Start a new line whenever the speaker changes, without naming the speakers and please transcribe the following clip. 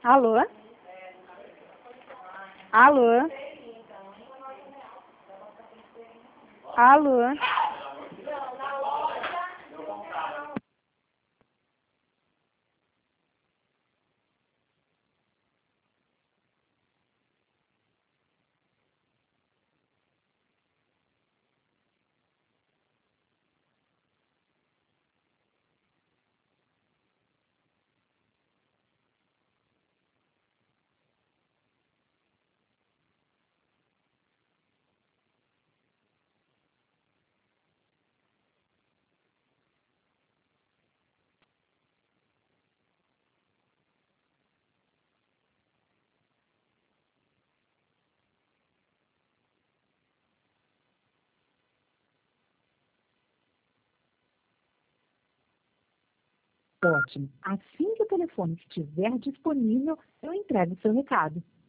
Alô? Alô? Alô?
Ótimo. Assim que o telefone estiver disponível, eu entrego o seu recado.